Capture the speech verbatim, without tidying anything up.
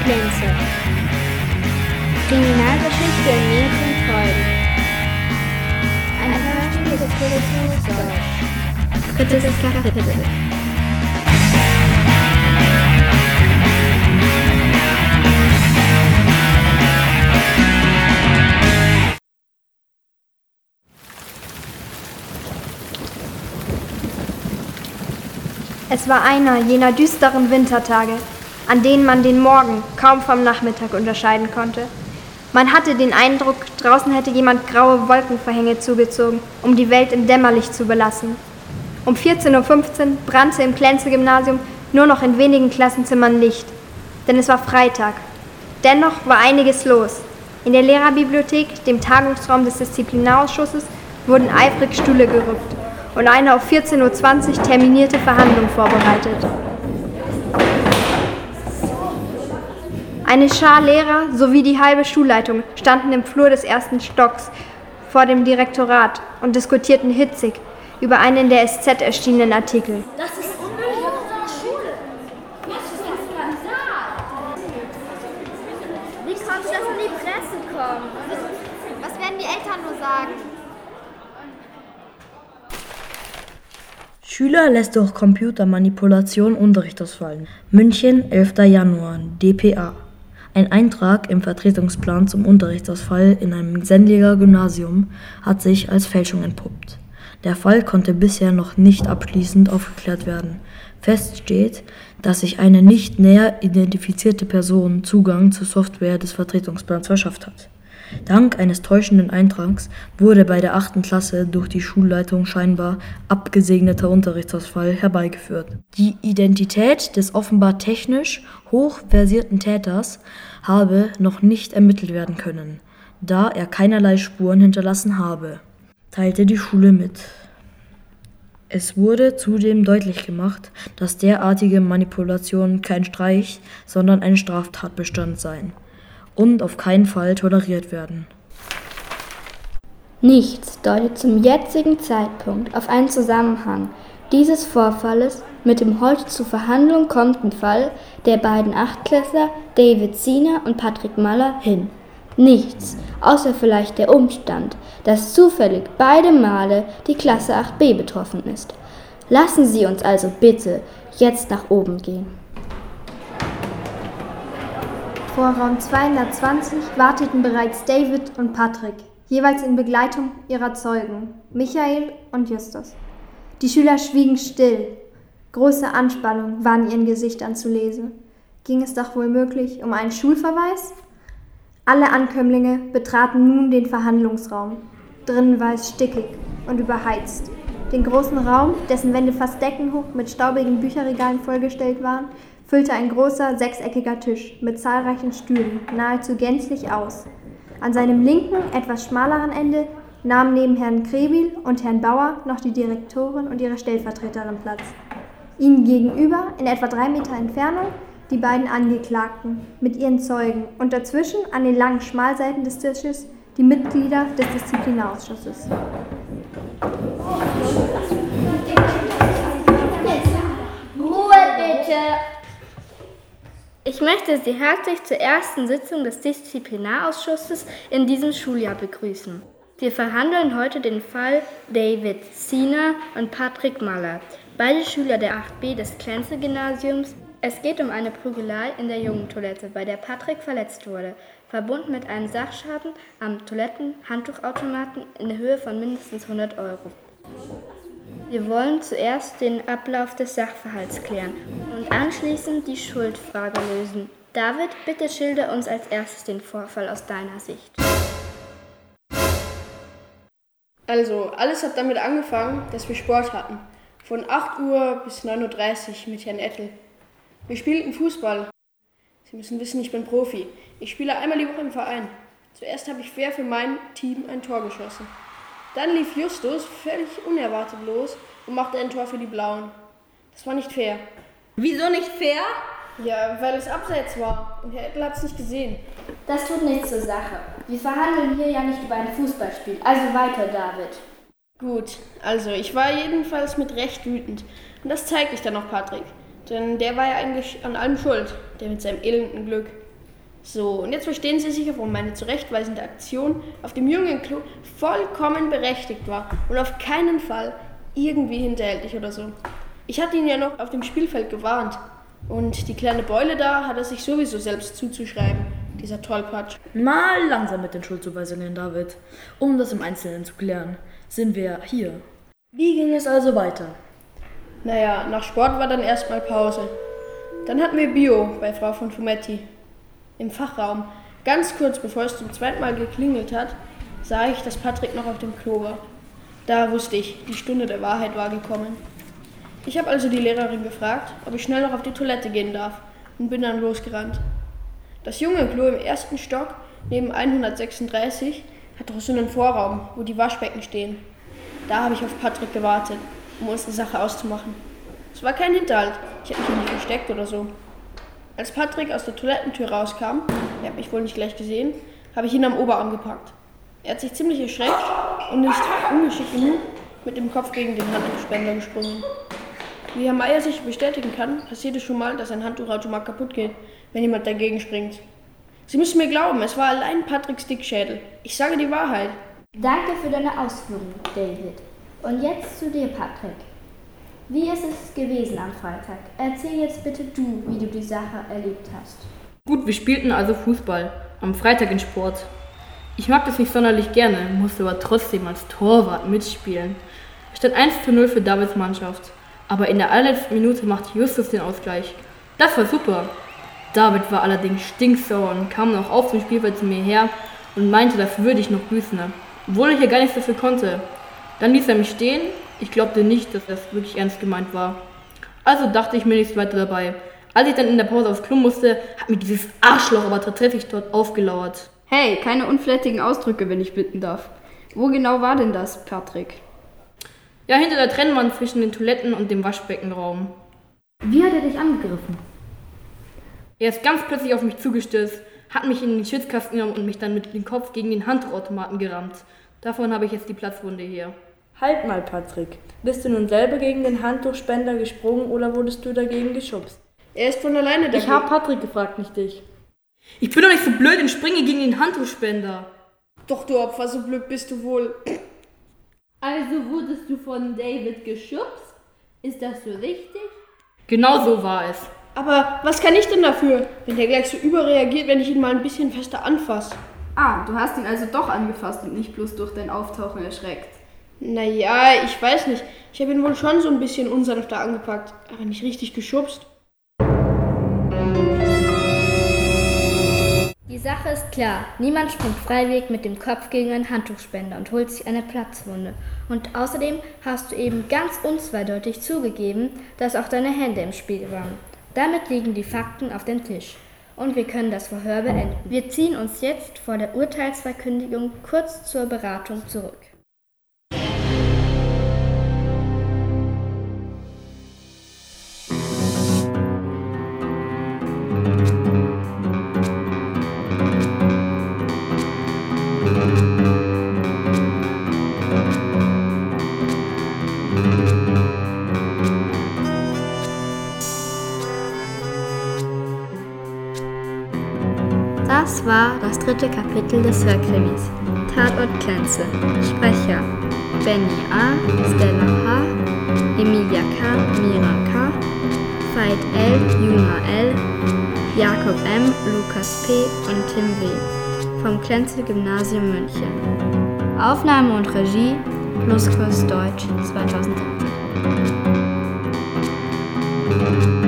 Plenze. Kriminalgeschichte in mehreren Folgen. Ein Hörspiel des Produktions Deutsch. Drittes Kapitel. Es war einer jener düsteren Wintertage, an denen man den Morgen kaum vom Nachmittag unterscheiden konnte. Man hatte den Eindruck, draußen hätte jemand graue Wolkenverhänge zugezogen, um die Welt im Dämmerlicht zu belassen. Um vierzehn Uhr fünfzehn brannte im Klenze-Gymnasium nur noch in wenigen Klassenzimmern Licht, denn es war Freitag. Dennoch war einiges los. In der Lehrerbibliothek, dem Tagungsraum des Disziplinarausschusses, wurden eifrig Stühle gerückt und eine auf vierzehn Uhr zwanzig terminierte Verhandlung vorbereitet. Eine Schar Lehrer sowie die halbe Schulleitung standen im Flur des ersten Stocks vor dem Direktorat und diskutierten hitzig über einen in der S Z erschienenen Artikel. Das ist unmöglich in unserer Schule. Das ist ein Skandal. Wie konnte das in die Presse kommen? Was werden die Eltern nur sagen? Schüler lässt durch Computermanipulation Unterricht ausfallen. München, elfter Januar, D P A. Ein Eintrag im Vertretungsplan zum Unterrichtsausfall in einem Sendlinger Gymnasium hat sich als Fälschung entpuppt. Der Fall konnte bisher noch nicht abschließend aufgeklärt werden. Fest steht, dass sich eine nicht näher identifizierte Person Zugang zur Software des Vertretungsplans verschafft hat. Dank eines täuschenden Eintrags wurde bei der achten Klasse durch die Schulleitung scheinbar abgesegneter Unterrichtsausfall herbeigeführt. Die Identität des offenbar technisch hoch versierten Täters habe noch nicht ermittelt werden können, da er keinerlei Spuren hinterlassen habe, teilte die Schule mit. Es wurde zudem deutlich gemacht, dass derartige Manipulationen kein Streich, sondern ein Straftatbestand seien und auf keinen Fall toleriert werden. Nichts deutet zum jetzigen Zeitpunkt auf einen Zusammenhang dieses Vorfalles mit dem heute zur Verhandlung kommenden Fall der beiden Achtklässler David Sina und Patrick Maller hin. Nichts, außer vielleicht der Umstand, dass zufällig beide Male die Klasse acht b betroffen ist. Lassen Sie uns also bitte jetzt nach oben gehen. Vor Raum zweihundertzwanzig warteten bereits David und Patrick, jeweils in Begleitung ihrer Zeugen, Michael und Justus. Die Schüler schwiegen still. Große Anspannung war in ihren Gesichtern zu lesen. Ging es doch wohl möglich um einen Schulverweis? Alle Ankömmlinge betraten nun den Verhandlungsraum. Drinnen war es stickig und überheizt. Den großen Raum, dessen Wände fast deckenhoch mit staubigen Bücherregalen vollgestellt waren, füllte ein großer, sechseckiger Tisch mit zahlreichen Stühlen nahezu gänzlich aus. An seinem linken, etwas schmaleren Ende nahmen neben Herrn Krebil und Herrn Bauer noch die Direktorin und ihre Stellvertreterin Platz. Ihnen gegenüber, in etwa drei Meter Entfernung, die beiden Angeklagten mit ihren Zeugen und dazwischen an den langen Schmalseiten des Tisches die Mitglieder des Disziplinarausschusses. Ruhe bitte! Ich möchte Sie herzlich zur ersten Sitzung des Disziplinarausschusses in diesem Schuljahr begrüßen. Wir verhandeln heute den Fall David Sina und Patrick Maller, beide Schüler der acht b des Klenze-Gymnasiums. Es geht um eine Prügelei in der Jungentoilette, bei der Patrick verletzt wurde, verbunden mit einem Sachschaden am Toiletten-Handtuchautomaten in Höhe von mindestens hundert Euro. Wir wollen zuerst den Ablauf des Sachverhalts klären und anschließend die Schuldfrage lösen. David, bitte schilder uns als erstes den Vorfall aus deiner Sicht. Also, alles hat damit angefangen, dass wir Sport hatten. Von acht Uhr bis neun Uhr dreißig mit Herrn Ettel. Wir spielten Fußball. Sie müssen wissen, ich bin Profi. Ich spiele einmal die Woche im Verein. Zuerst habe ich fair für mein Team ein Tor geschossen. Dann lief Justus völlig unerwartet los und machte ein Tor für die Blauen. Das war nicht fair. Wieso nicht fair? Ja, weil es abseits war und Herr Ettel hat es nicht gesehen. Das tut nichts zur Sache. Wir verhandeln hier ja nicht über ein Fußballspiel. Also weiter, David. Gut, also ich war jedenfalls mit Recht wütend. Und das zeigte ich dann auch Patrick. Denn der war ja eigentlich an allem schuld, der mit seinem elenden Glück. So, und jetzt verstehen Sie sicher, warum meine zurechtweisende Aktion auf dem Jungenklo vollkommen berechtigt war und auf keinen Fall irgendwie hinterhältig oder so. Ich hatte ihn ja noch auf dem Spielfeld gewarnt und die kleine Beule da hat er sich sowieso selbst zuzuschreiben, dieser Tollpatsch. Mal langsam mit den Schuldzuweisungen, David. Um das im Einzelnen zu klären, sind wir hier. Wie ging es also weiter? Naja, nach Sport war dann erstmal Pause. Dann hatten wir Bio bei Frau von Fumetti. Im Fachraum, ganz kurz bevor es zum zweiten Mal geklingelt hat, sah ich, dass Patrick noch auf dem Klo war. Da wusste ich, die Stunde der Wahrheit war gekommen. Ich habe also die Lehrerin gefragt, ob ich schnell noch auf die Toilette gehen darf und bin dann losgerannt. Das Jungenklo im ersten Stock neben hundertsechsunddreißig hat auch so einen Vorraum, wo die Waschbecken stehen. Da habe ich auf Patrick gewartet, um unsere Sache auszumachen. Es war kein Hinterhalt, ich habe mich nicht versteckt oder so. Als Patrick aus der Toilettentür rauskam, er hat mich wohl nicht gleich gesehen, habe ich ihn am Oberarm gepackt. Er hat sich ziemlich erschreckt und ist ungeschickt genug mit dem Kopf gegen den Handtuchspender gesprungen. Wie Herr Meier sich bestätigen kann, passiert es schon mal, dass ein Handtuchautomat kaputt geht, wenn jemand dagegen springt. Sie müssen mir glauben, es war allein Patricks Dickschädel. Ich sage die Wahrheit. Danke für deine Ausführungen, David. Und jetzt zu dir, Patrick. Wie ist es gewesen am Freitag? Erzähl jetzt bitte du, wie du die Sache erlebt hast. Gut, wir spielten also Fußball, am Freitag in Sport. Ich mag das nicht sonderlich gerne, musste aber trotzdem als Torwart mitspielen. Es stand eins zu null für Davids Mannschaft, aber in der allerletzten Minute machte Justus den Ausgleich. Das war super. David war allerdings stinksauer und kam noch auf dem Spielfeld zu mir her und meinte, das würde ich noch büßen, obwohl ich ja gar nichts dafür konnte. Dann ließ er mich stehen. Ich glaubte nicht, dass das wirklich ernst gemeint war. Also dachte ich mir nichts weiter dabei. Als ich dann in der Pause aufs Klo musste, hat mir dieses Arschloch aber tatsächlich dort aufgelauert. Hey, keine unflätigen Ausdrücke, wenn ich bitten darf. Wo genau war denn das, Patrick? Ja, hinter der Trennwand zwischen den Toiletten und dem Waschbeckenraum. Wie hat er dich angegriffen? Er ist ganz plötzlich auf mich zugestürzt, hat mich in den Schwitzkasten genommen und mich dann mit dem Kopf gegen den Handtuchautomaten gerammt. Davon habe ich jetzt die Platzwunde hier. Halt mal, Patrick. Bist du nun selber gegen den Handtuchspender gesprungen oder wurdest du dagegen geschubst? Er ist von alleine dagegen. Ich habe Patrick gefragt, nicht dich. Ich bin doch nicht so blöd und springe gegen den Handtuchspender. Doch du Opfer, so blöd bist du wohl. Also wurdest du von David geschubst? Ist das so richtig? Genau so war es. Aber was kann ich denn dafür, wenn der gleich so überreagiert, wenn ich ihn mal ein bisschen fester anfasse? Ah, du hast ihn also doch angefasst und nicht bloß durch dein Auftauchen erschreckt. Naja, ich weiß nicht. Ich habe ihn wohl schon so ein bisschen unsanfter angepackt, aber nicht richtig geschubst. Die Sache ist klar. Niemand springt freiwillig mit dem Kopf gegen einen Handtuchspender und holt sich eine Platzwunde. Und außerdem hast du eben ganz unzweideutig zugegeben, dass auch deine Hände im Spiel waren. Damit liegen die Fakten auf dem Tisch. Und wir können das Verhör beenden. Wir ziehen uns jetzt vor der Urteilsverkündigung kurz zur Beratung zurück. Das war das dritte Kapitel des Hörkrimis. Tatort Klenze. Sprecher: Benny A., Stella H., Emilia K., Mira K., Veit L., Juna L., Jakob M., Lukas P. und Tim W. vom Klenze Gymnasium München. Aufnahme und Regie: Pluskurs Deutsch zweitausendsiebzehn.